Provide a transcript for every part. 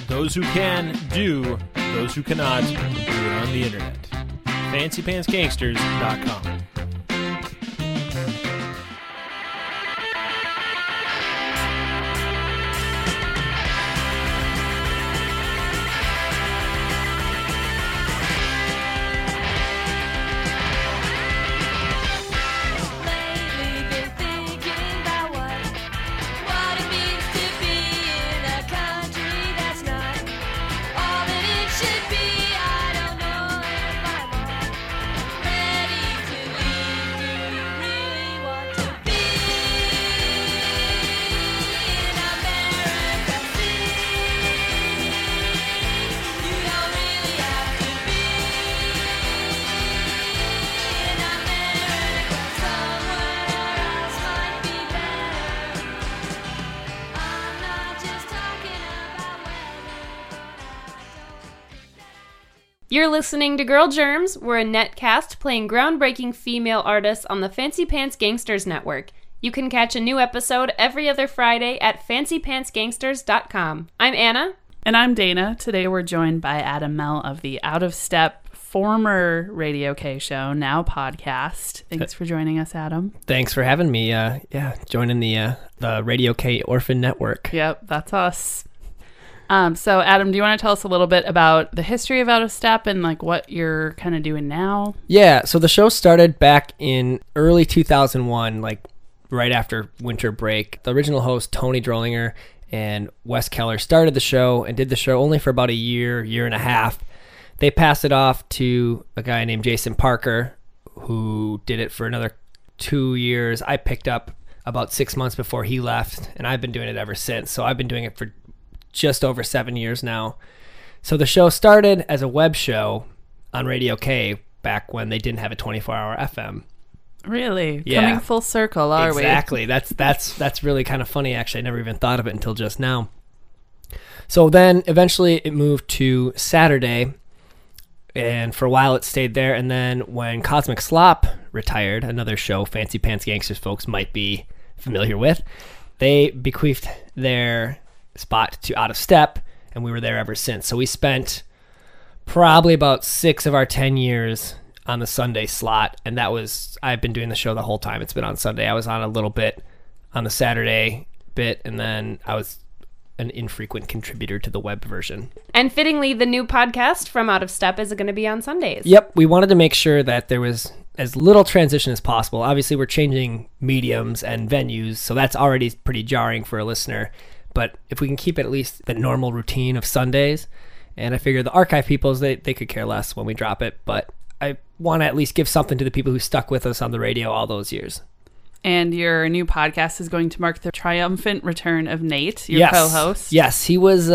Those who can do, those who cannot do it on the internet. FancyPantsGangsters.com. You're listening to Girl Germs. We're a netcast playing groundbreaking female artists on the Fancy Pants Gangsters Network. You can catch a new episode every other Friday at FancyPantsGangsters.com. I'm Anna. And I'm Dana. Today we're joined by Adam Mell of the Out of Step former Radio K show, now podcast. Thanks for joining us, Adam. Thanks for having me. Joining the Radio K Orphan Network. Yep, that's us. So Adam, do you want to tell us a little bit about the history of Out of Step and like what you're kind of doing now? Yeah, so the show started back in early 2001, like right after winter break. The original host, Tony Drollinger and Wes Keller, started the show and did the show only for about a year and a half. They passed it off to a guy named Jason Parker, who did it for another 2 years. I picked up about 6 months before he left, and I've been doing it ever since. So I've been doing it for just over 7 years now. So the show started as a web show on Radio K back when they didn't have a 24-hour FM. Really? Yeah. Coming full circle, are we? Exactly. That's really kind of funny, actually. I never even thought of it until just now. So then eventually it moved to Saturday, and for a while it stayed there. And then when Cosmic Slop retired, another show Fancy Pants Gangsters folks might be familiar with, they bequeathed their spot to Out of Step, and we were there ever since. So we spent probably about 6 of our 10 years on the Sunday slot, and I've been doing the show the whole time. It's been on Sunday. I was on a little bit on the Saturday bit, and then I was an infrequent contributor to the web version. And fittingly, the new podcast from Out of Step is going to be on Sundays. Yep, we wanted to make sure that there was as little transition as possible. Obviously, we're changing mediums and venues, so that's already pretty jarring for a listener. But if we can keep it at least the normal routine of Sundays, and I figure the archive people, they could care less when we drop it, but I want to at least give something to the people who stuck with us on the radio all those years. And your new podcast is going to mark the triumphant return of Nate, your co-host. Yes, he was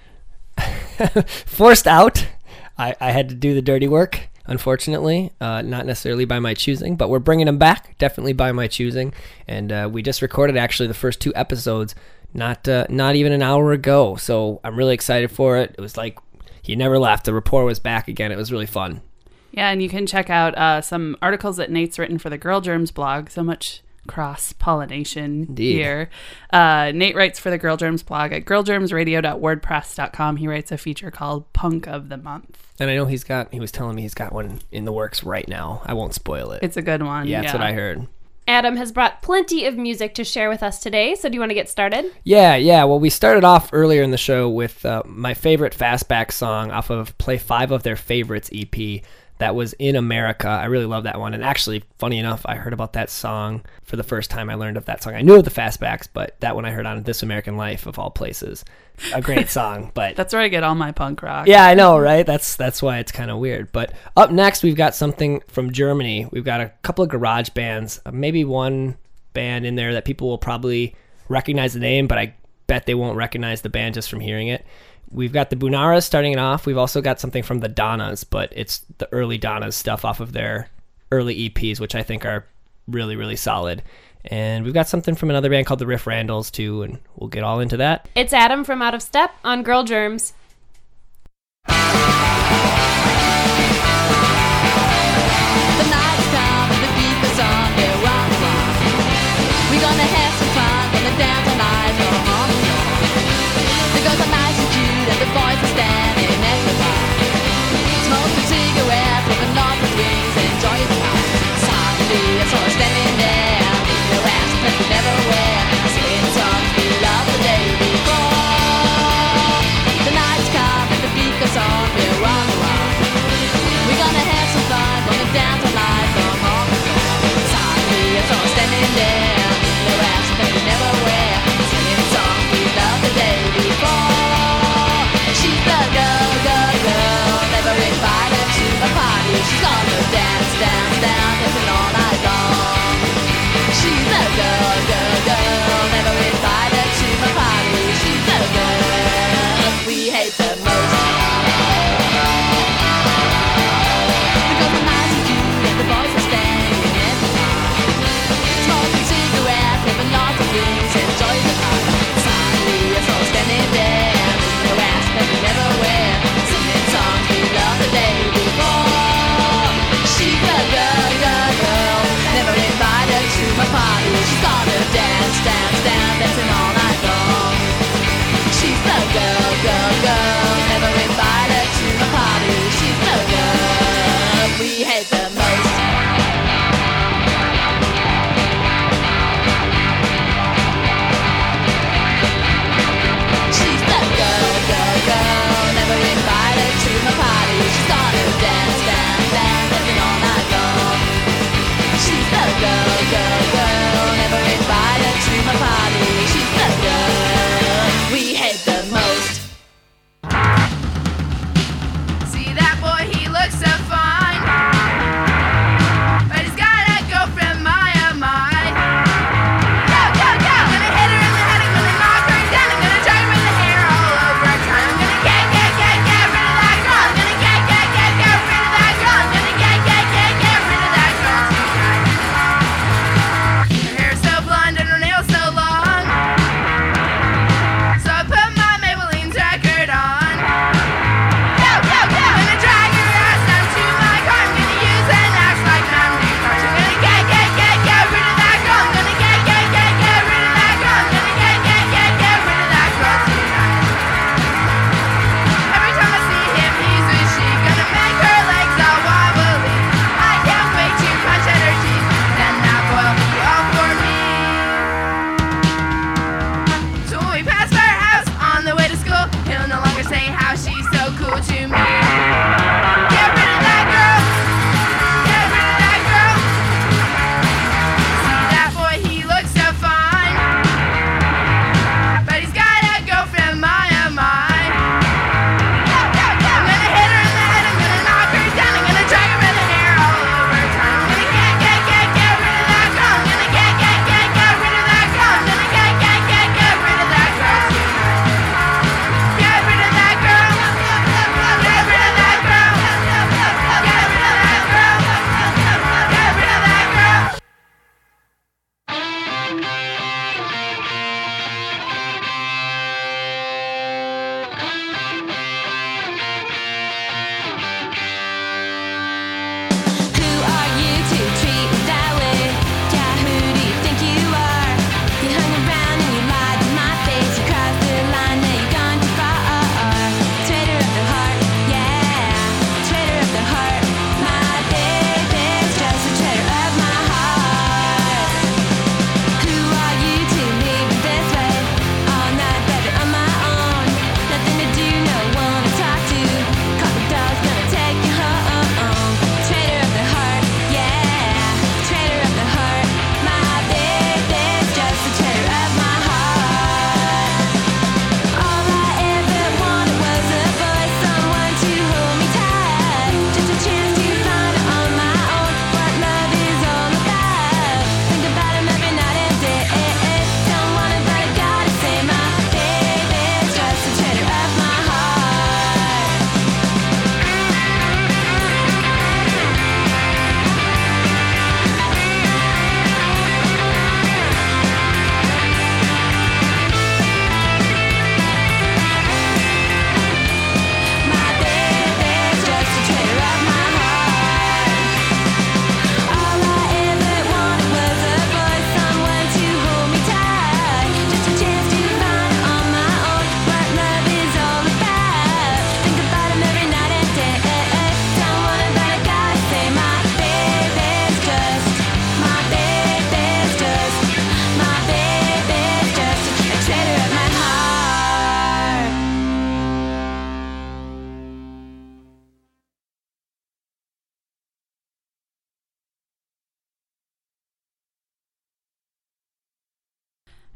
forced out. I had to do the dirty work, unfortunately, not necessarily by my choosing, but we're bringing him back, definitely by my choosing. And we just recorded actually the first 2 episodes not even an hour ago, so I'm really excited for it. It was like he never left. The rapport was back again. It was really fun. Yeah, and you can check out some articles that Nate's written for the Girl Germs blog. So much cross-pollination here. Nate writes for the Girl Germs blog at girlgermsradio.wordpress.com. He writes a feature called Punk of the Month. And I know he was telling me he's got one in the works right now. I won't spoil it. It's a good one. Yeah, that's what I heard. Adam has brought plenty of music to share with us today, so do you want to get started? Yeah. Well, we started off earlier in the show with my favorite Fastback song off of Play 5 of Their Favorites EP. That was In America. I really love that one. And actually, funny enough, I heard about that song for the first time I learned of that song. I knew of the Fastbacks, but that one I heard on This American Life, of all places. A great song, but that's where I get all my punk rock. Yeah, I know, right? That's why it's kind of weird. But up next, we've got something from Germany. We've got a couple of garage bands, maybe one band in there that people will probably recognize the name, but I bet they won't recognize the band just from hearing it. We've got the Bunaras starting it off. We've also got something from the Donnas, but it's the early Donnas stuff off of their early EPs, which I think are really, really solid. And we've got something from another band called the Riff Randalls, too, and we'll get all into that. It's Adam from Out of Step on Girl Germs. The night's come and the beat is on, yeah, round the clock. We're gonna have some fun, gonna dance all night, gonna hum the song. There goes a nice Jude and the boy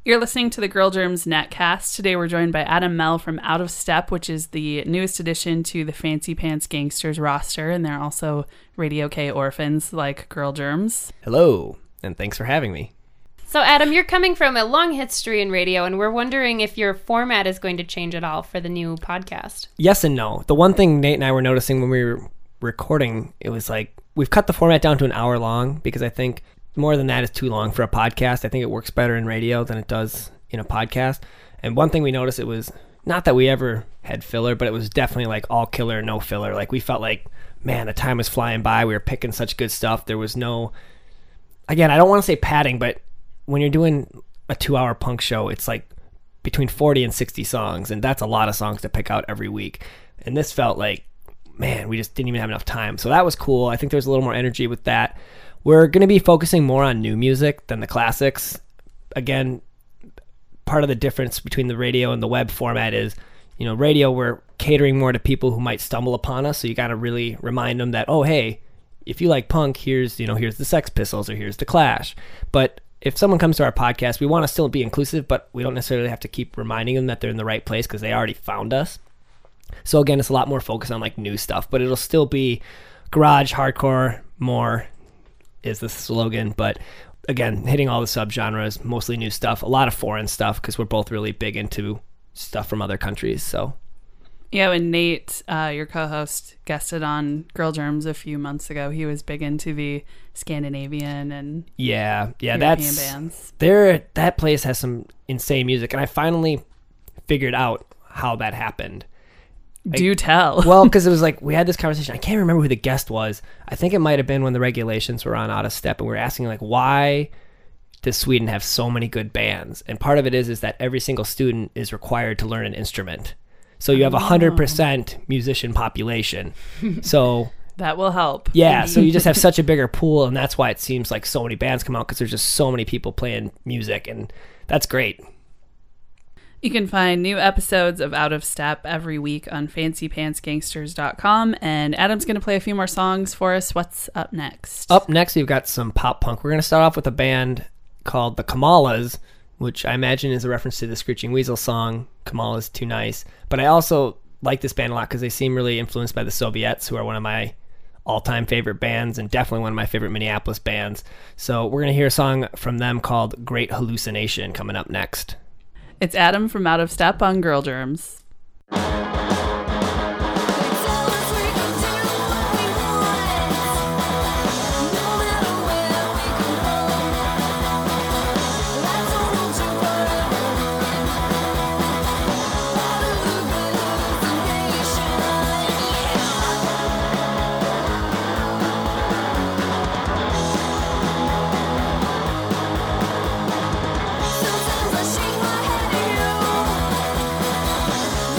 You're listening to the Girl Germs Netcast. Today we're joined by Adam Mell from Out of Step, which is the newest addition to the Fancy Pants Gangsters roster, and they're also Radio K orphans like Girl Germs. Hello, and thanks for having me. So, Adam, you're coming from a long history in radio, and we're wondering if your format is going to change at all for the new podcast. Yes and no. The one thing Nate and I were noticing when we were recording, it was like, we've cut the format down to an hour long because I think more than that is too long for a podcast. I think it works better in radio than it does in a podcast. And one thing we noticed, it was not that we ever had filler, but it was definitely like all killer, no filler. Like we felt like, man, the time was flying by. We were picking such good stuff. There was no, again, I don't want to say padding, but when you're doing a 2-hour punk show, it's like between 40 and 60 songs. And that's a lot of songs to pick out every week. And this felt like, man, we just didn't even have enough time. So that was cool. I think there was a little more energy with that. We're going to be focusing more on new music than the classics. Again, part of the difference between the radio and the web format is, you know, radio, we're catering more to people who might stumble upon us. So you got to really remind them that, oh, hey, if you like punk, here's the Sex Pistols or here's the Clash. But if someone comes to our podcast, we want to still be inclusive, but we don't necessarily have to keep reminding them that they're in the right place because they already found us. So again, it's a lot more focused on like new stuff, but it'll still be garage, hardcore, more is the slogan, but again, hitting all the subgenres, mostly new stuff, a lot of foreign stuff because we're both really big into stuff from other countries. So yeah, when Nate, your co-host, guested on Girl Germs a few months ago, he was big into the Scandinavian and yeah, European that's bands. That place has some insane music, and I finally figured out how that happened. Do tell. Well, because it was like, we had this conversation. I can't remember who the guest was. I think it might have been when the Regulations were on Out of Step, and we were asking, like, why does Sweden have so many good bands? And part of it is that every single student is required to learn an instrument. So you have 100% musician population. So that will help. yeah, so you just have such a bigger pool, and that's why it seems like so many bands come out, because there's just so many people playing music, and that's great. You can find new episodes of Out of Step every week on fancypantsgangsters.com, and Adam's going to play a few more songs for us. What's up next? Up next, we've got some pop punk. We're going to start off with a band called the Kamalas, which I imagine is a reference to the Screeching Weasel song, Kamala's Too Nice. But I also like this band a lot because they seem really influenced by the Soviettes, who are one of my all-time favorite bands and definitely one of my favorite Minneapolis bands. So we're going to hear a song from them called Great Hallucination coming up next. It's Adam from Out of Step on Girl Germs. Sometimes I shake my head at you.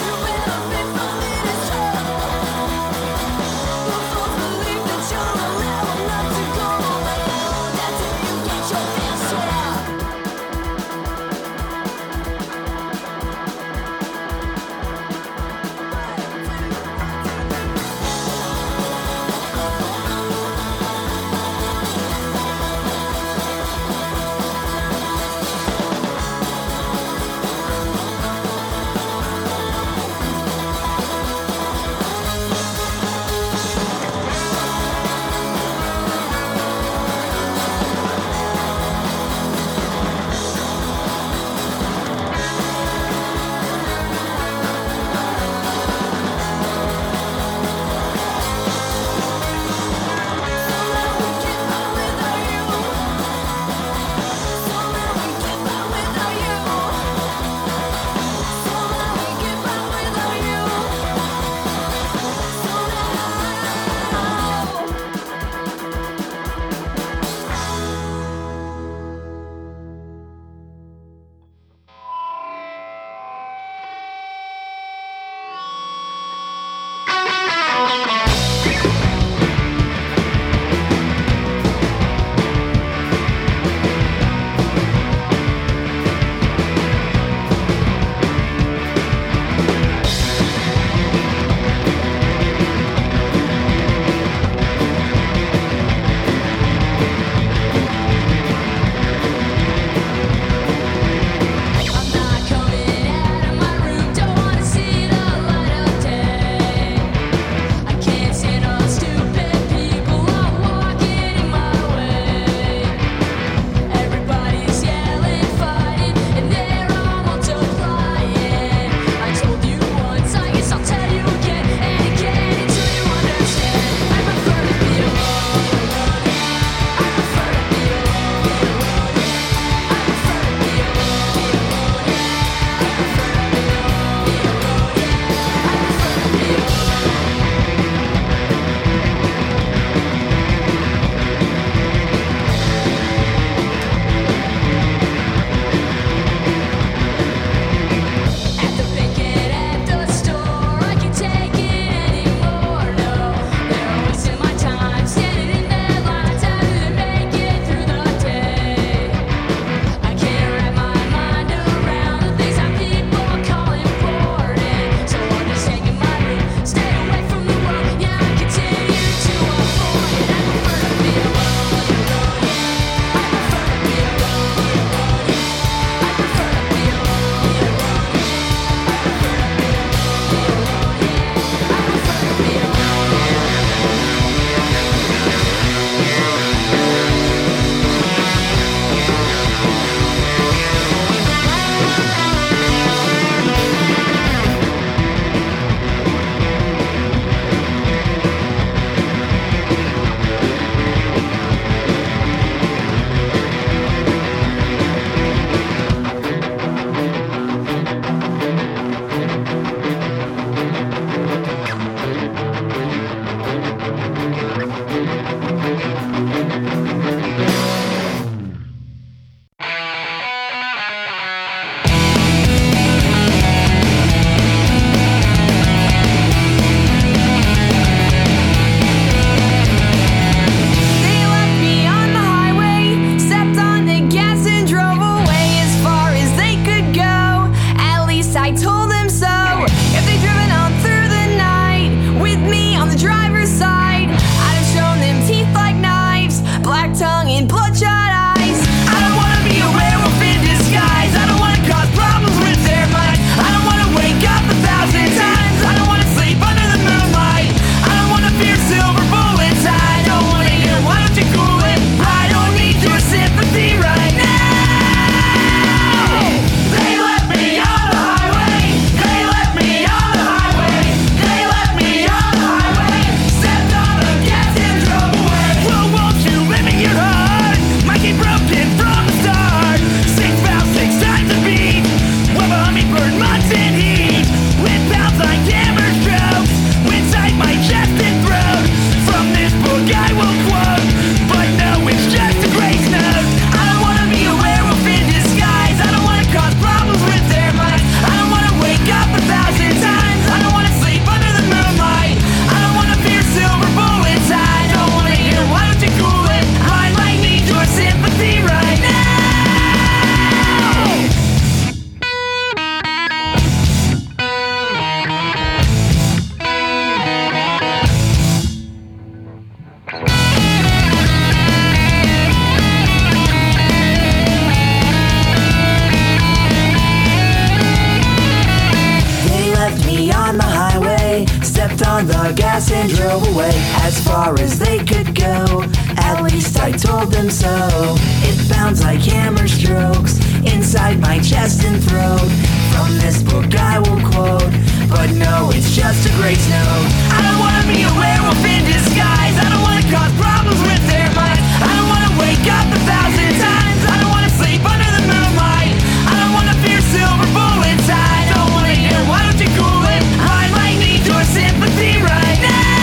left me on the highway, stepped on the gas and drove away as far as they could go. At least I told them so. It bounds like hammer strokes inside my chest and throat. From this book I will quote, but no, it's just a great note. I don't wanna be a werewolf in disguise. I don't wanna cause problems with their minds. I don't wanna wake up 1,000 times. I don't wanna sleep under the moonlight. I don't wanna fear silver bullets. I don't wanna hear, why don't you cool it? I might need your sympathy right now.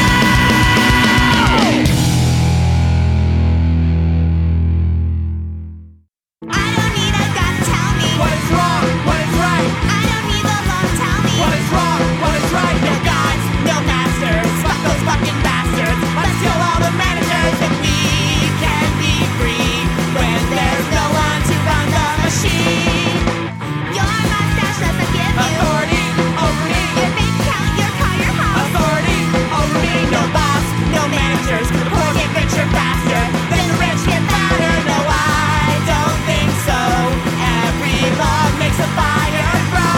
I don't need a gun, tell me What is wrong? What is right? I don't need the law, tell me What is wrong? What is right? No gods, no masters, fuck those fucking bastards. Let's kill all the managers and we can be free when there's no one to run the machine. Your mustache doesn't give you Authority over me. your bank account, your car, your house. Authority over me. No boss, no managers, the poor get richer faster than the rich get fatter. No, I don't think so. Every log makes a fire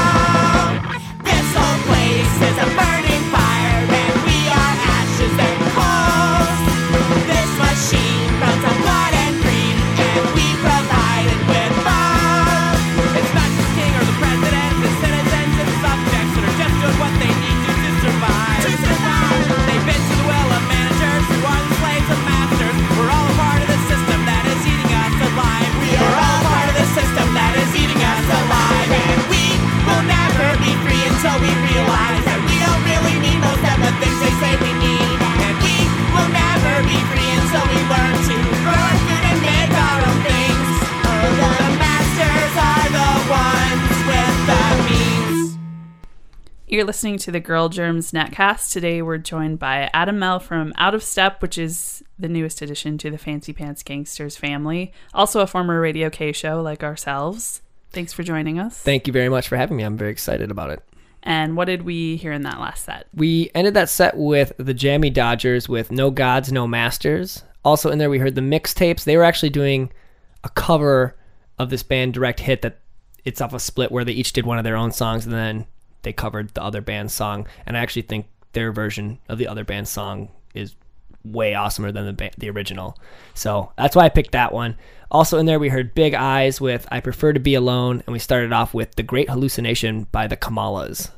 grow. This whole place is a burning fire, and we are ashes and coals. This machine runs on blood and cream, and we provide it with both. It's not the king or the president, the citizens and subjects that are just doing what they need to survive. To survive. They've been to the will of managers who are the slaves of masters. We're all a part of the system that is eating us alive. We are all part of the system that is eating us alive. And we will never be free until we realize that we don't really need most of the things they say we need. And we will never be free until we learn to grow our food and make our own things. Oh, the masters are the ones with the means. You're listening to the Girl Germs Netcast. Today we're joined by Adam Mell from Out of Step, which is the newest addition to the Fancy Pants Gangsters family. Also a former Radio K show like ourselves. Thanks for joining us. Thank you very much for having me. I'm very excited about it. And what did we hear in that last set? We ended that set with the Jammy Dodgers with No Gods, No Masters. Also in there we heard the mixtapes. They were actually doing a cover of this band Direct Hit that it's off a split where they each did one of their own songs and then they covered the other band's song. And I actually think their version of the other band's song is way awesomer than the original. So that's why I picked that one. Also in there we heard Big Eyes with I Prefer to Be Alone, and we started off with The Great Hallucination by the Kamalas.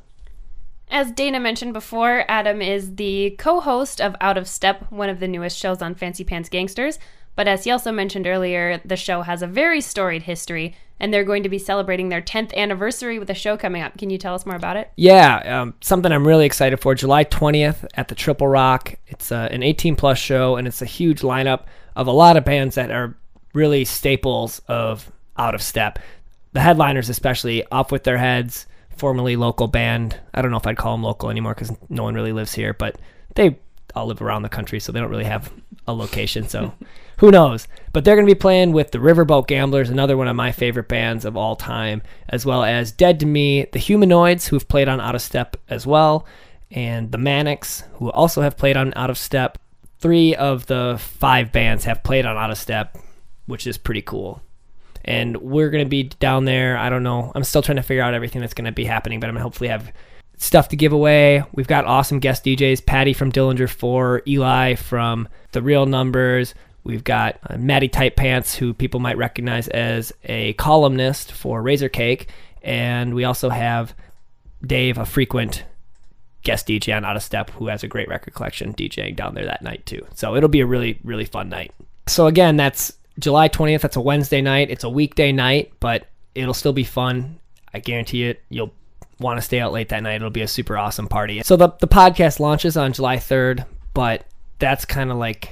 As Dana mentioned before, Adam is the co-host of Out of Step, one of the newest shows on Fancy Pants Gangsters. But as he also mentioned earlier, the show has a very storied history, and they're going to be celebrating their 10th anniversary with a show coming up. Can you tell us more about it? Yeah, something I'm really excited for. July 20th at the Triple Rock. It's an 18-plus show, and it's a huge lineup of a lot of bands that are really staples of Out of Step. The headliners especially, Off With Their Heads, formerly local band. I don't know if I'd call them local anymore because no one really lives here, but they all live around the country, so they don't really have a location, so who knows? But they're going to be playing with the Riverboat Gamblers, another one of my favorite bands of all time, as well as Dead to Me, the Humanoids, who've played on Out of Step as well, and the Manics, who also have played on Out of Step. 3 of the 5 bands have played on Out of Step, which is pretty cool. And we're going to be down there. I don't know. I'm still trying to figure out everything that's going to be happening, but I'm going to hopefully have stuff to give away. We've got awesome guest DJs, Patty from Dillinger 4, Eli from The Real Numbers. We've got Maddie Tight Pants, who people might recognize as a columnist for Razor Cake. And we also have Dave, a frequent guest DJ on Out of Step, who has a great record collection DJing down there that night too. So it'll be a really, really fun night. So again, that's July 20th. That's a Wednesday night. It's a weekday night, but it'll still be fun. I guarantee it. You'll want to stay out late that night. It'll be a super awesome party. So the podcast launches on July 3rd, but that's kind of like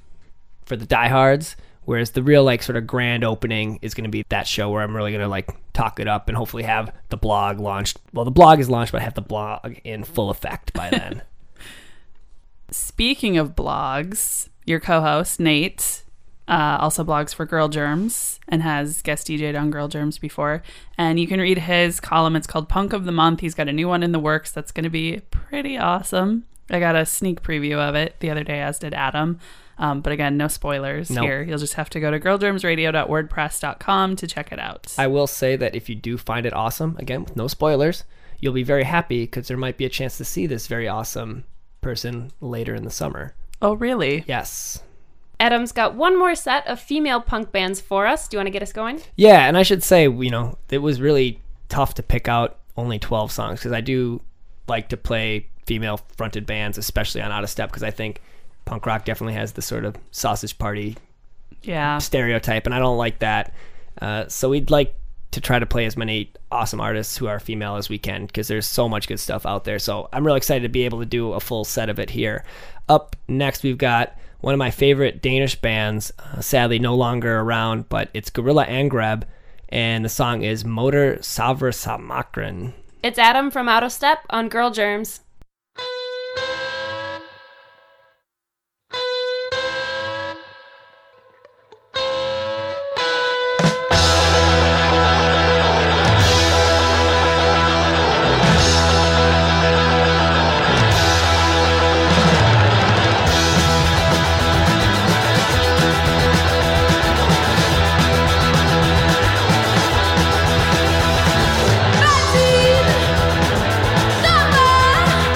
for the diehards, whereas the real like sort of grand opening is going to be that show where I'm really going to like talk it up and hopefully have the blog launched. Well, the blog is launched, but I have the blog in full effect by then. Speaking of blogs, your co-host, Nate, also blogs for Girl Germs and has guest DJ'd on Girl Germs before. And you can read his column. It's called Punk of the Month. He's got a new one in the works that's going to be pretty awesome. I got a sneak preview of it the other day, as did Adam. But again, no spoilers here. You'll just have to go to girlgermsradio.wordpress.com to check it out. I will say that if you do find it awesome, again, with no spoilers, you'll be very happy because there might be a chance to see this very awesome person later in the summer. Oh, really? Yes. Adam's got one more set of female punk bands for us. Do you want to get us going? Yeah, and I should say, it was really tough to pick out only 12 songs because I do like to play female-fronted bands, especially on Out of Step, because I think punk rock definitely has the sort of sausage party stereotype, and I don't like that. So we'd like to try to play as many awesome artists who are female as we can because there's so much good stuff out there. So I'm really excited to be able to do a full set of it here. Up next, we've got one of my favorite Danish bands, sadly no longer around, but it's Gorilla Angreb, and the song is Motor Savrasamakren. It's Adam from Out of Step on Girl Germs. Summer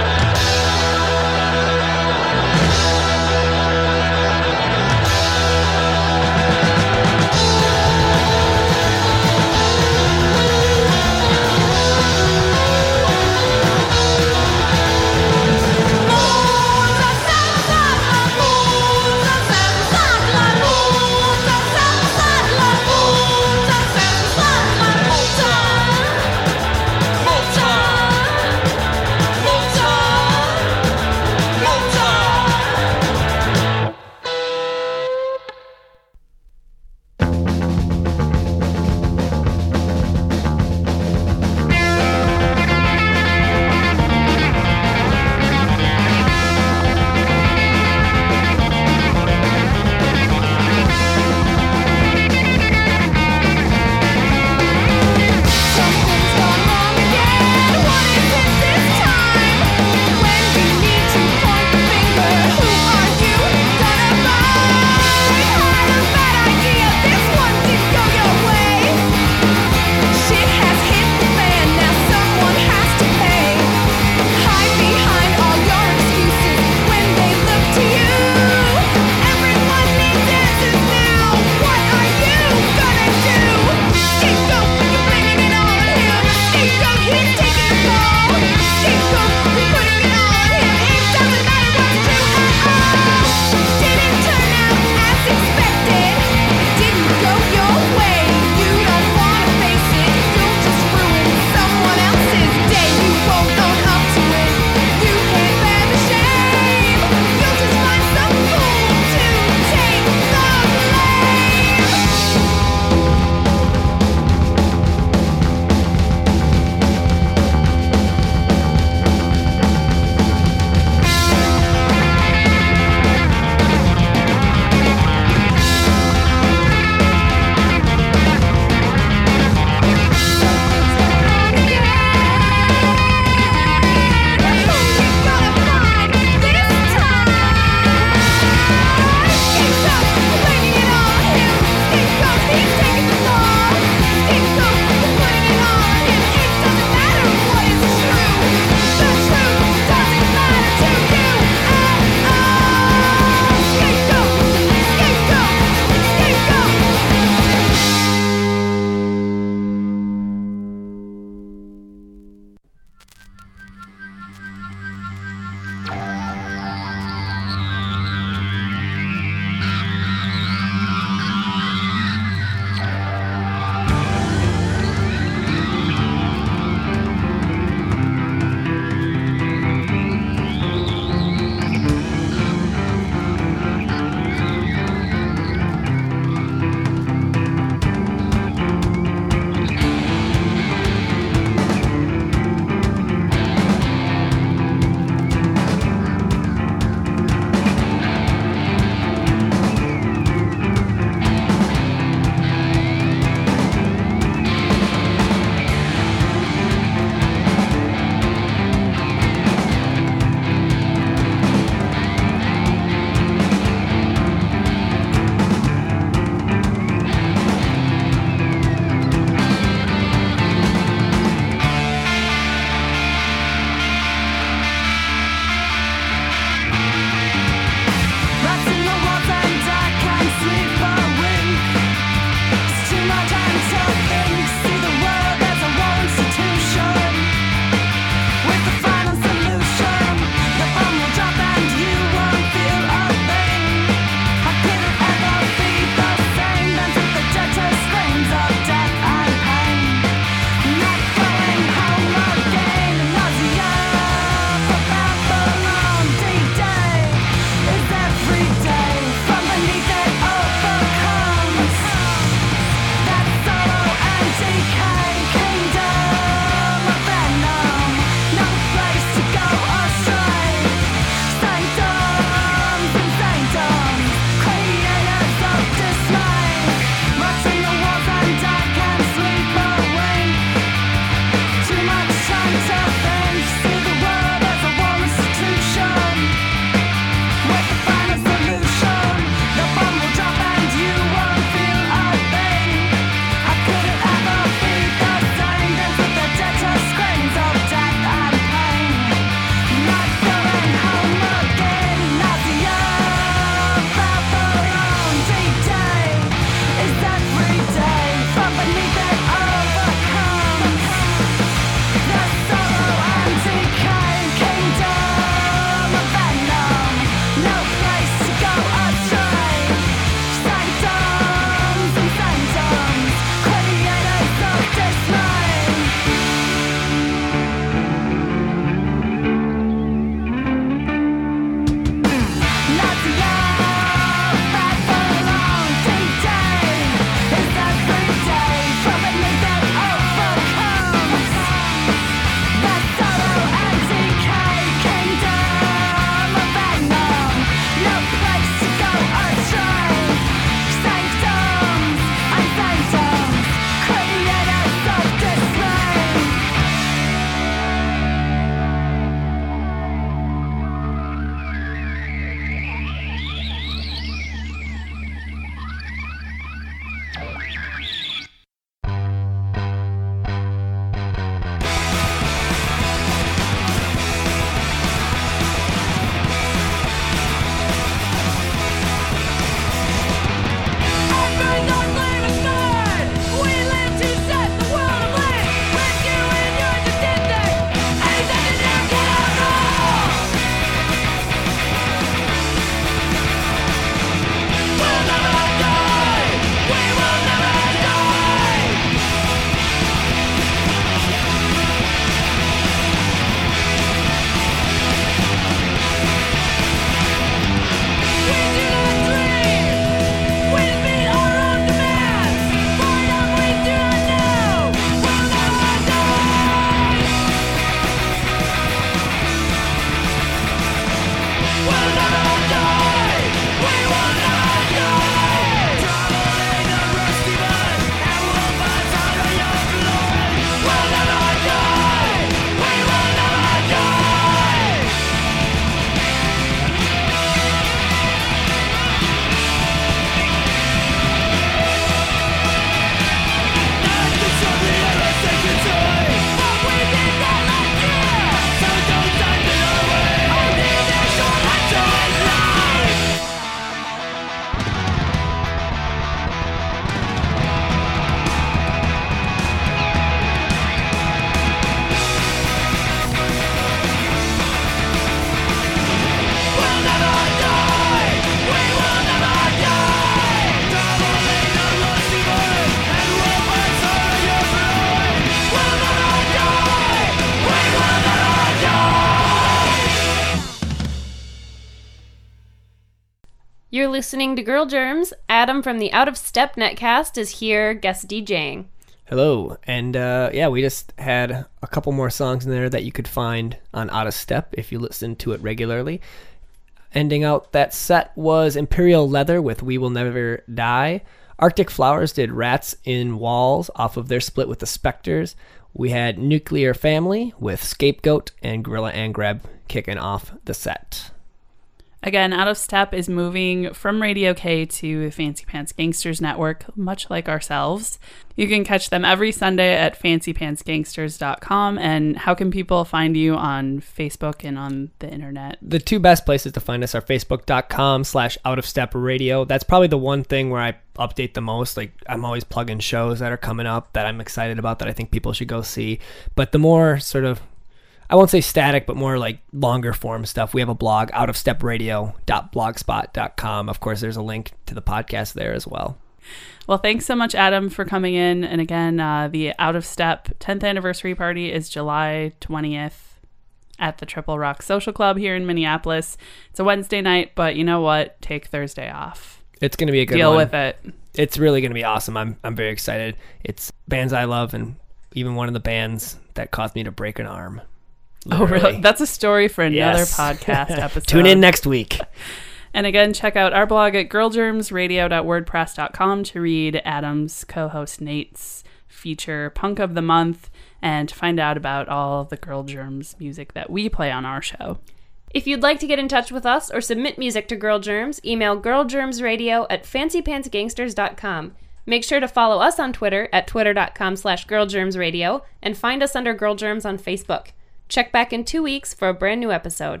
You're listening to Girl Germs. Adam from the Out of Step Netcast is here guest DJing. Hello, and we just had a couple more songs in there that you could find on Out of Step if you listen to it regularly. Ending out that set was Imperial Leather with We Will Never Die. Arctic Flowers did Rats in Walls off of their split with the Spectres. We had Nuclear Family with Scapegoat, and Gorilla and Greb kicking off the set. Again, Out of Step is moving from Radio K to Fancy Pants Gangsters Network, much like ourselves. You can catch them every Sunday at fancypantsgangsters.com. And how can people find you on Facebook and on the internet? The two best places to find us are facebook.com/outofstepradio. That's probably the one thing where I update the most. Like, I'm always plugging shows that are coming up that I'm excited about that I think people should go see. But the more sort of, I won't say static, but more like longer form stuff, we have a blog, outofstepradio.blogspot.com. Of course, there's a link to the podcast there as well. Well, thanks so much, Adam, for coming in. And again, the Out of Step 10th anniversary party is July 20th at the Triple Rock Social Club here in Minneapolis. It's a Wednesday night, but you know what? Take Thursday off. It's going to be a good Deal one. with it. It's really going to be awesome. I'm very excited. It's bands I love, and even one of the bands that caused me to break an arm. Literally. Oh, really? That's a story for another Yes. podcast episode. Tune in next week. And again, check out our blog at girlgermsradio.wordpress.com to read Adam's co-host Nate's feature Punk of the Month and to find out about all the Girl Germs music that we play on our show. If you'd like to get in touch with us or submit music to Girl Germs, email girlgermsradio@fancypantsgangsters.com. Make sure to follow us on Twitter at twitter.com/girlgermsradio and find us under Girl Germs on Facebook. Check back in 2 weeks for a brand new episode.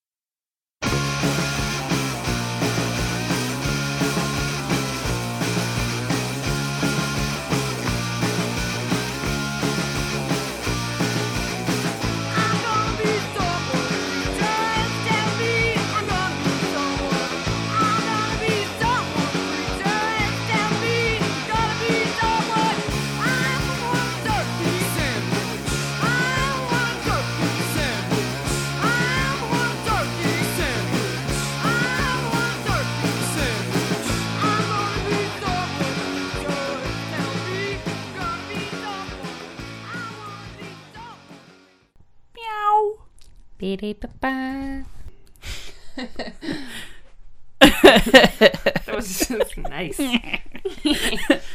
Ba-da-ba-ba. That was just nice.